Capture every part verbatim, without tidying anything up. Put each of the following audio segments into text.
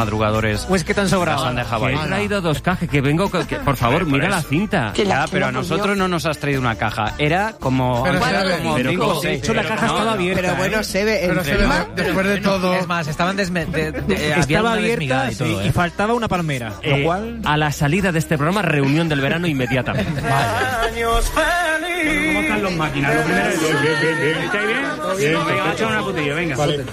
madrugadores. Pues que te han sobrado. Han dejado ahí. He traído dos cajas, que vengo... Que, por favor, Por mira eso. la cinta. Ya, pero a nosotros no nos has traído una caja. Era como... Pero era Sebe, como pero cinco como o seis. hecho, la caja No, estaba no. abierta. Pero bueno, ¿eh? Sebe, Pero Sebe, encima... de- después de todo... Es más, estaban desme... de- de- había Estaba una abierta desmigada y sí, todo, y ¿eh? faltaba una palmera. Eh, Lo cual... A la salida de este programa, reunión del verano inmediatamente. ¿Cómo están los máquinas? Lo primero es... Bien, bien, bien. ¿Estáis bien? Bien, venga, echa una putilla, venga. Vale.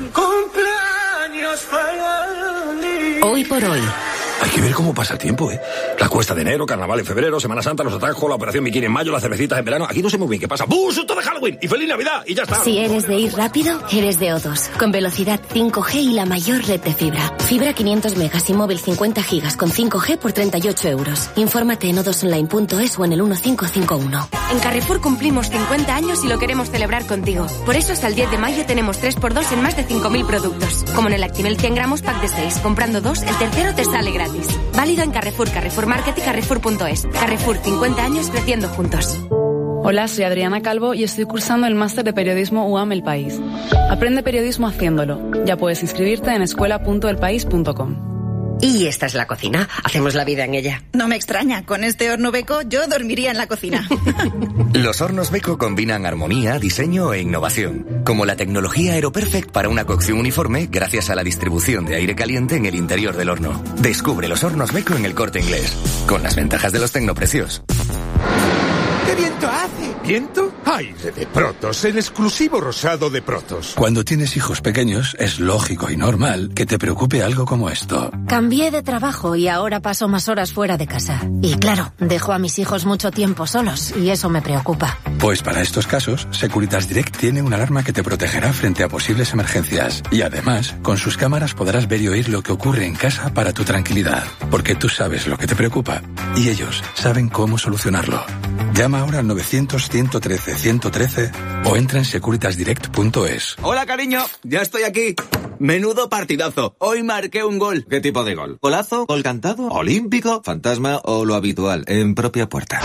Hoy por hoy. Hay que ver cómo pasa el tiempo, ¿eh? La cuesta de enero, carnaval en febrero, Semana Santa, los atajos, la operación bikini en mayo, las cervecitas en verano. Aquí no sé muy bien qué pasa. ¡Bú! ¡Susto de Halloween! ¡Y feliz Navidad! ¡Y ya está! Si eres de ir rápido, eres de O dos. Con velocidad cinco G y la mayor red de fibra. Fibra quinientos megas y móvil cincuenta gigas con cinco G por treinta y ocho euros. Infórmate en o dos online punto es o en el uno cinco cinco uno. En Carrefour cumplimos cincuenta años y lo queremos celebrar contigo. Por eso hasta el diez de mayo tenemos tres por dos en más de cinco mil productos. Como en el Actimel cien gramos pack de seis. Comprando dos, el tercero te sale gratis. Válido en Carrefour, Carrefour Market y Carrefour punto es. Carrefour, cincuenta años creciendo juntos. Hola, soy Adriana Calvo y estoy cursando el máster de periodismo U A M El País. Aprende periodismo haciéndolo. Ya puedes inscribirte en escuela punto el país punto com. Y esta es la cocina. Hacemos la vida en ella. No me extraña. Con este horno Beko yo dormiría en la cocina. Los hornos Beko combinan armonía, diseño e innovación. Como la tecnología Aeroperfect para una cocción uniforme gracias a la distribución de aire caliente en el interior del horno. Descubre los hornos Beko en El Corte Inglés. Con las ventajas de los tecnoprecios. ¿Qué viento hace? ¿Viento? Aire de Protos, el exclusivo rosado de Protos. Cuando tienes hijos pequeños, es lógico y normal que te preocupe algo como esto. Cambié de trabajo y ahora paso más horas fuera de casa. Y claro, dejo a mis hijos mucho tiempo solos y eso me preocupa. Pues para estos casos, Securitas Direct tiene una alarma que te protegerá frente a posibles emergencias. Y además, con sus cámaras podrás ver y oír lo que ocurre en casa para tu tranquilidad. Porque tú sabes lo que te preocupa y ellos saben cómo solucionarlo. Llama ahora al novecientos, ciento trece, ciento trece o entra en securitas direct punto es. Hola, cariño, ya estoy aquí. Menudo partidazo. Hoy marqué un gol. ¿Qué tipo de gol? ¿Golazo? ¿Gol cantado? ¿Olímpico? ¿Fantasma? ¿O lo habitual, en propia puerta?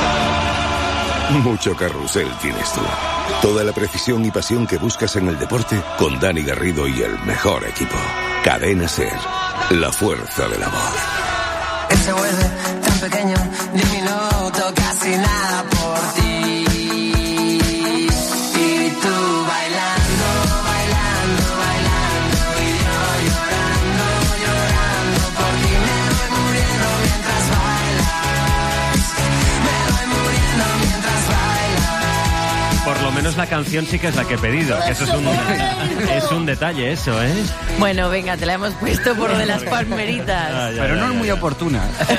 Mucho carrusel tienes tú. Toda la precisión y pasión que buscas en el deporte con Dani Garrido y el mejor equipo. Cadena Ser, la fuerza de la voz. Él se vuelve tan pequeño, diminuto, casi nada por ti. Y tú bailando, bailando, bailando. Y yo llorando, llorando por ti. Me voy muriendo mientras bailas. Me voy muriendo mientras bailas. Por lo menos la canción sí que es la que he pedido, que eso es un, es un detalle, eso, ¿eh? Bueno, venga, te la hemos puesto por lo de las palmeritas. Ah, ya, pero ya, no ya, es muy ya. oportuna.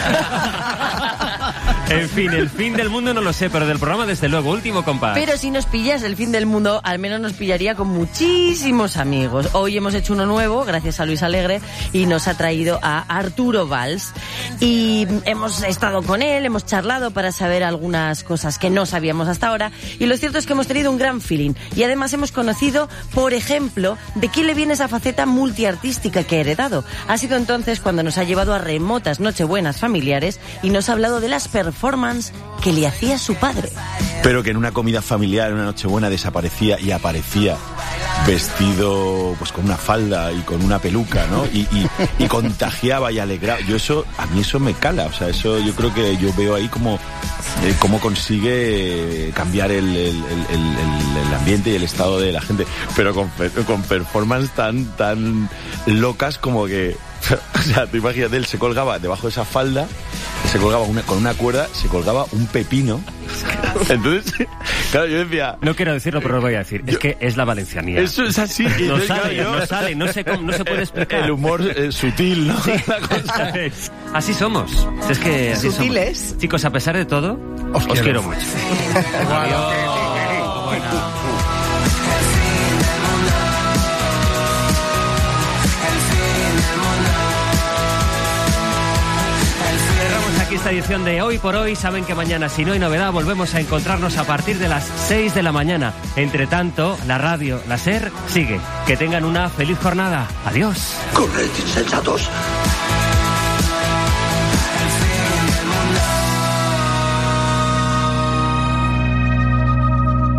En fin, el fin del mundo no lo sé, pero del programa desde luego, último compás. Pero si nos pillas el fin del mundo, al menos nos pillaría con muchísimos amigos. Hoy hemos hecho uno nuevo, gracias a Luis Alegre, y nos ha traído a Arturo Valls. Y hemos estado con él, hemos charlado para saber algunas cosas que no sabíamos hasta ahora. Y lo cierto es que hemos tenido un gran feeling. Y además hemos conocido, por ejemplo, de quién le viene esa faceta multiartística que ha heredado. Ha sido entonces cuando nos ha llevado a remotas nochebuenas familiares y nos ha hablado de las performances que le hacía su padre. Pero que en una comida familiar, en una nochebuena, desaparecía y aparecía vestido pues con una falda y con una peluca, ¿no? Y, y, y contagiaba y alegraba. Yo eso, a mí eso me cala, o sea, eso yo creo que yo veo ahí como eh, cómo consigue cambiar el, el, el, el, el ambiente y el estado de la gente, pero con, con performances tan, tan locas como que, o sea, tú imagínate, él se colgaba debajo de esa falda, se colgaba una, con una cuerda, se colgaba un pepino. Entonces, claro, yo decía... No quiero decirlo, pero lo voy a decir. Yo, es que es la valencianía. Eso es así. No entonces, sale, claro, yo, no sale, no se, no se puede explicar. El humor eh, sutil, ¿no? Sí. La cosa es, así somos. Es que así Sutiles. Somos. Chicos, a pesar de todo, os, os quiero. quiero mucho. Adiós. Aquí esta edición de Hoy por Hoy. Saben que mañana, si no hay novedad, volvemos a encontrarnos a partir de las seis de la mañana. Entre tanto, la radio, la SER, sigue. Que tengan una feliz jornada. Adiós. Corred, insensatos.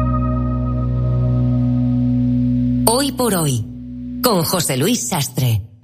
Hoy por Hoy, con José Luis Sastre.